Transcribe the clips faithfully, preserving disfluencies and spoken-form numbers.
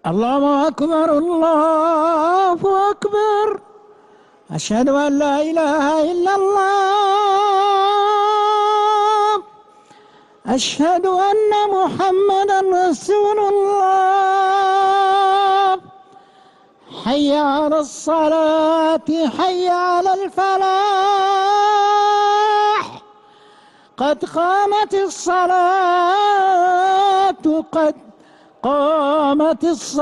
الله أكبر الله أكبر. أشهد أن لا إله إلا الله. أشهد أن محمدا رسول الله. حي على الصلاة حي على الفلاح. قد قامت الصلاة قد قامت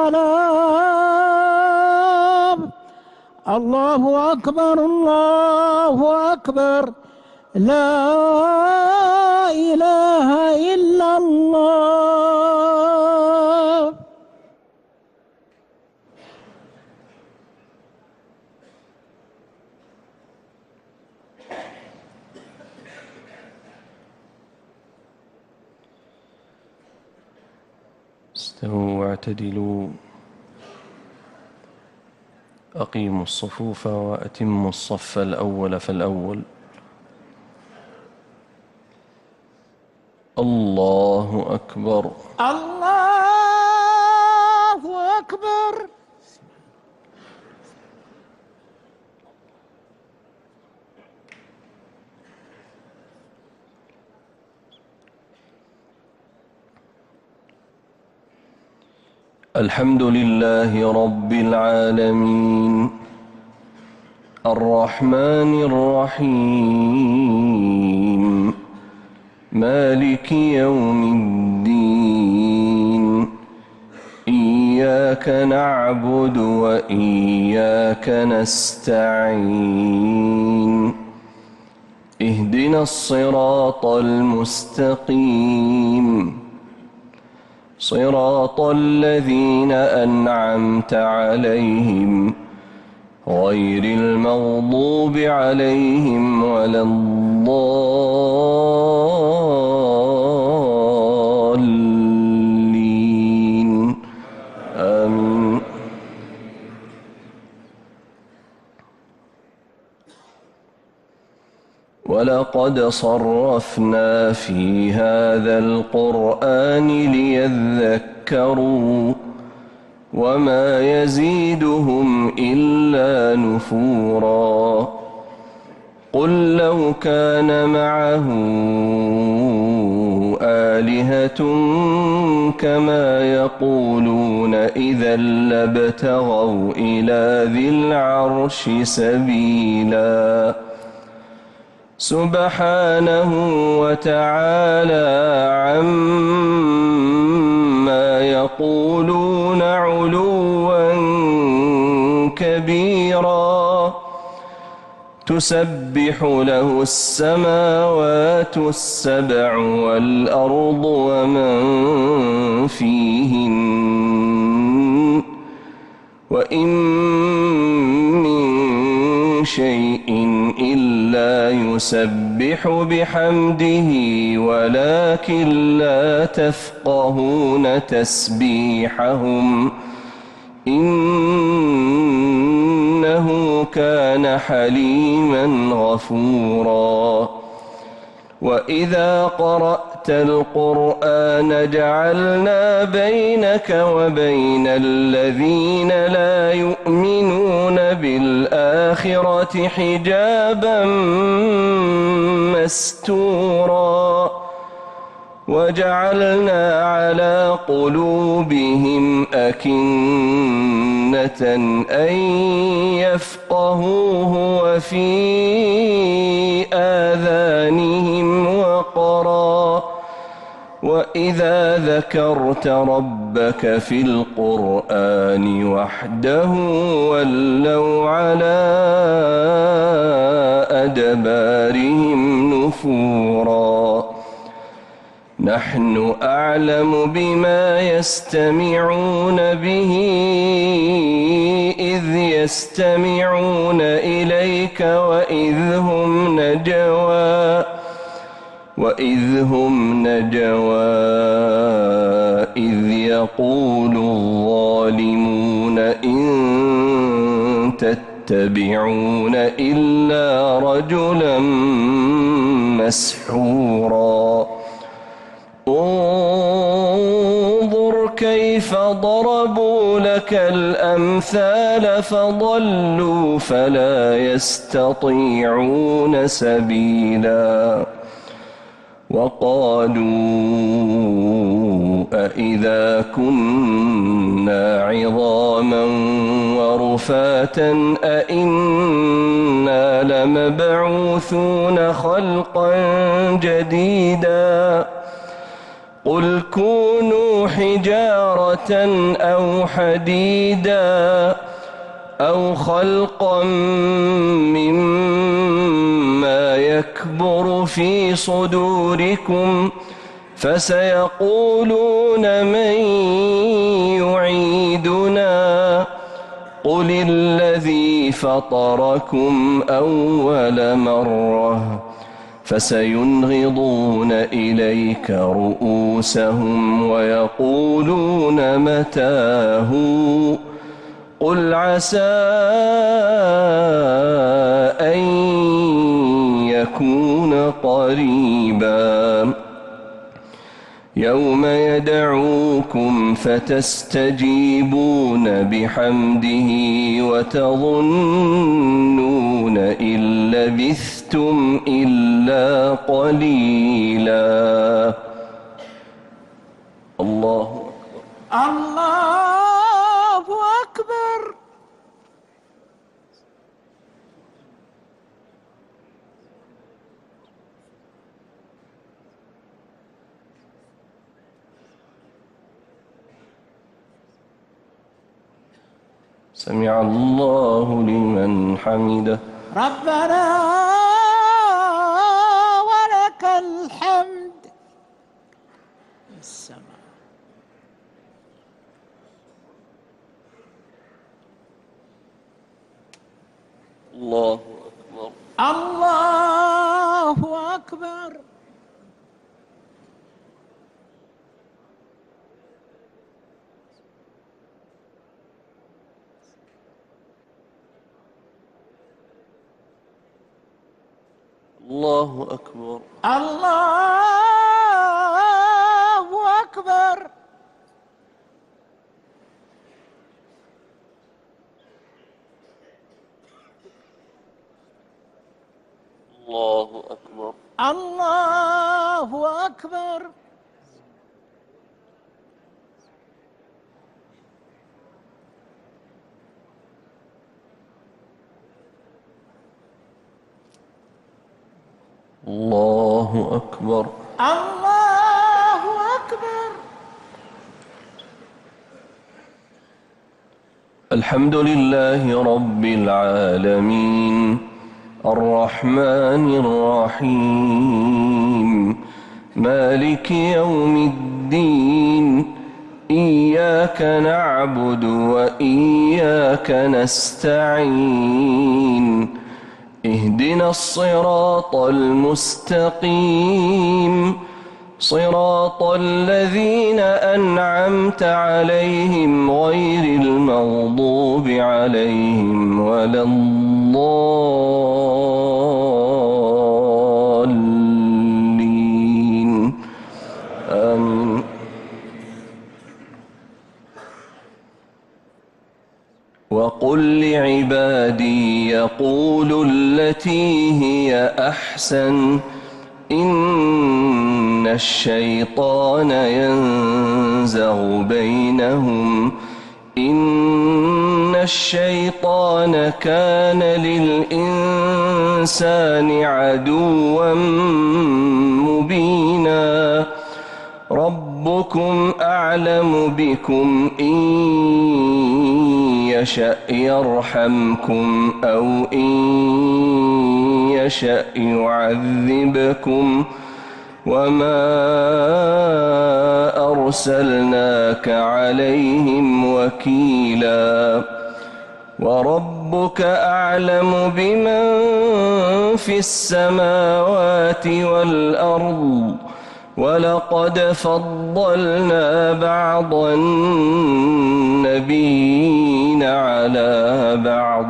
الصلاة. الله أكبر الله أكبر. لا إله إلا الله. استووا واعتدلوا. أقيموا الصفوف وأتموا الصف الأول فالأول. الله أكبر الله أكبر. الحمد لله رب العالمين الرحمن الرحيم مالك يوم الدين. إياك نعبد وإياك نستعين. اهدنا الصراط المستقيم صراط الذين أنعمت عليهم غير المغضوب عليهم ولا الضالين. آمين. ولقد صرفنا في هذا القرآن ليذكروا وما يزيدهم إلا نفورا. قل لو كان معه آلهة كما يقولون إذا لابتغوا إلى ذي العرش سبيلا. سبحانه وتعالى عما يقولون علوا كبيرا. تسبح له السماوات السبع والأرض ومن فيهن وإن من شيء إلا يسبح بحمده ولكن لا تفقهون تسبيحهم إنه كان حليما غفورا. وإذا قرأت القرآن جعلنا بينك وبين الذين لا يؤمنون بالآخرة حجابا مستورا. وجعلنا على قلوبهم أكنة أن يفقهوه وفي آذانهم وقرا. وإذا ذكرت ربك في القرآن وحده ولوا على أدبارهم نفورا. نحن أعلم بما يستمعون به إذ يستمعون إليك وإذ هم نجوى وإذ هم نجوى إذ يقول الظالمون إن تتبعون إلا رجلا مسحورا. انظر كيف ضرب وضربوا لك الأمثال فضلوا فلا يستطيعون سبيلا وقالوا أإذا كنا عظاما ورفاتا أإنا لمبعوثون خلقا جديدا قل كونوا حجارة أو حديدا أو خلقا مما يكبر في صدوركم فسيقولون من يعيدنا قل الذي فطركم أول مرة فسينغضون إليك رؤوسهم ويقولون متاه قل عسى أن يكون قريبا يوم يدعوكم فتستجيبون بحمده وتظنون إن لبثتم إلا قليلا. الله أكبر. الله أكبر. سمع الله لمن حمده. ربنا ولك الحمد. السماء. الله أكبر. الله أكبر. الله أكبر. الله أكبر. الله أكبر. الله أكبر. الله أكبر. الله أكبر. الحمد لله رب العالمين الرحمن الرحيم مالك يوم الدين إياك نعبد وإياك نستعين اهدنا الصراط المستقيم صراط الذين أنعمت عليهم غير المغضوب عليهم ولا الضالين آمين. وقل لعبادي يقولوا التي هي أحسن إن الشيطان ينزغ بينهم إن الشيطان كان للإنسان عدوا مبينا ربكم أعلم بكم إن يشأ يرحمكم أو إن يشأ يعذبكم وما أرسلناك عليهم وكيلا وربك أعلم بمن في السماوات والأرض ولقد فضلنا بعض النبيين على بعض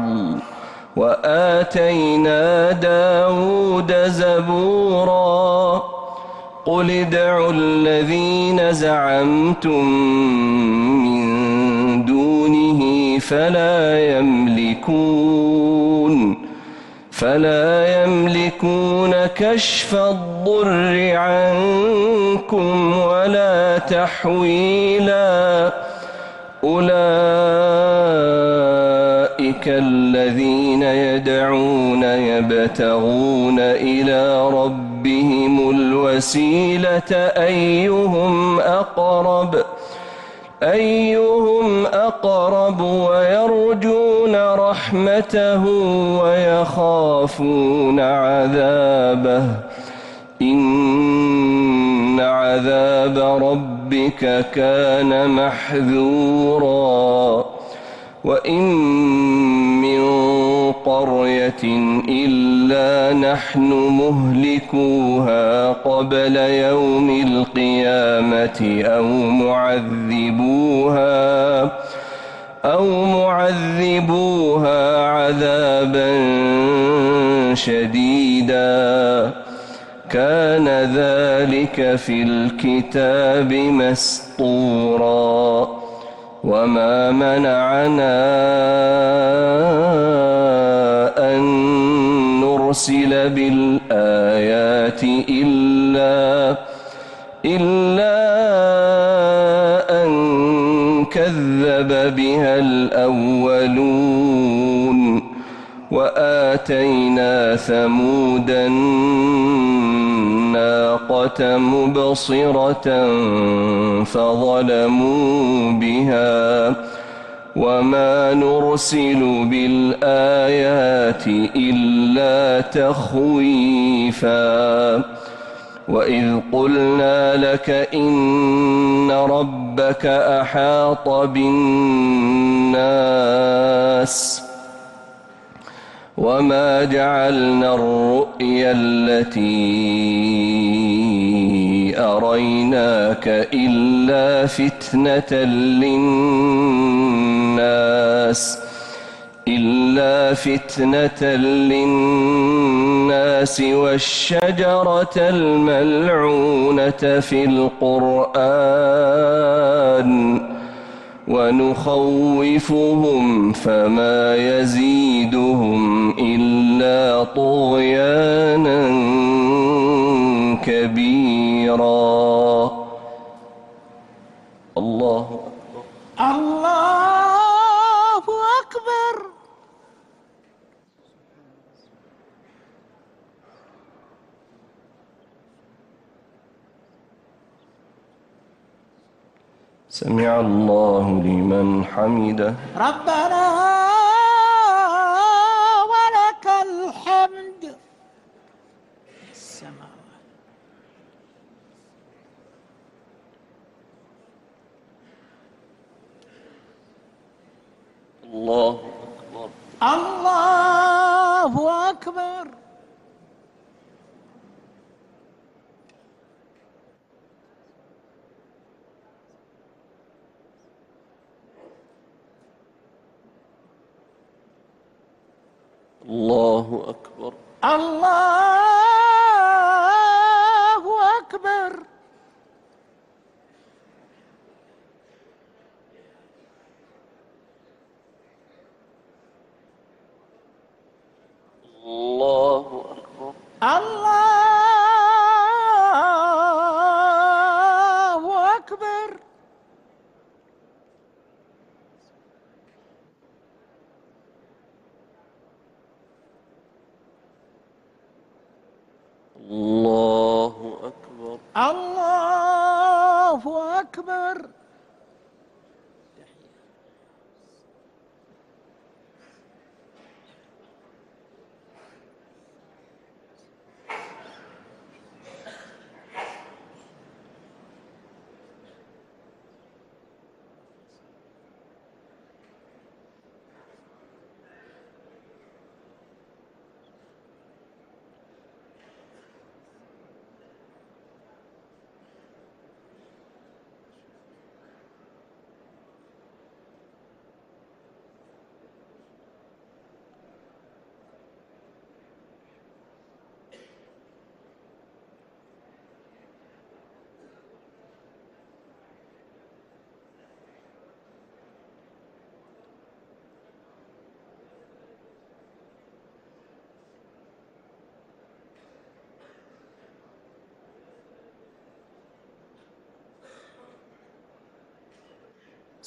وآتينا داود زبورا قل ادعوا الذين زعمتم من فلا يملكون فلا يملكون كشف الضر عنكم ولا تحويلا. أولئك الذين يدعون يبتغون إلى ربهم الوسيلة أيهم أقرب أيهم أقرب ويرجون رحمته ويخافون عذابه إن عذاب ربك كان محذورا. وإن من قرية إلا نحن مهلكوها قبل يوم القيامة أو معذبوها أو معذبوها عذابا شديدا كان ذلك في الكتاب مسطورا. وما منعنا أن نرسل بالآيات إلا إلا أن كذب بها الأولون وآتينا ثمود الناقة مبصرة فظلموا بها وما نرسل بالآيات إلا تخويفا. وإذ قلنا لك إن ربك أحاط بالناس وما جعلنا الرؤيا التي أريناك إلا فتنة للناس إلا فتنة للناس والشجرة الملعونة في القرآن ونخوفهم فما يزيدهم إلا طغيانا كبيرا. الله أكبر. الله أكبر. سمع الله لمن حمده. ربنا ولك الحمد. السماوات. الله أكبر. الله أكبر. الله أكبر. الله أكبر. الله أكبر. الله أكبر.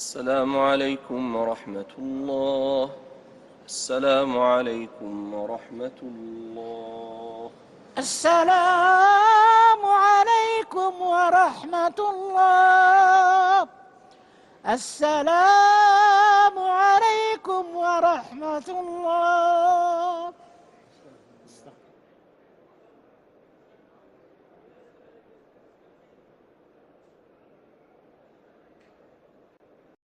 السلام عليكم ورحمة الله. السلام عليكم ورحمة الله. السلام عليكم ورحمة الله. السلام عليكم ورحمة الله.